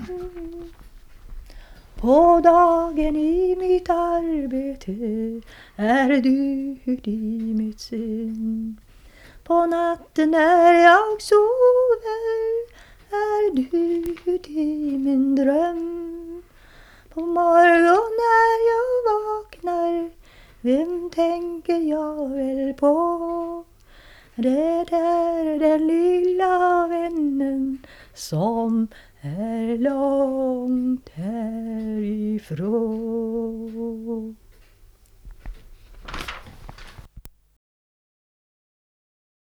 På dagen i mitt arbete är du i mitt sinn. På natten när jag sover är du i min dröm. På morgon när jag vaknar, vem tänker jag väl på? Det är den lilla vännen som är långt härifrån.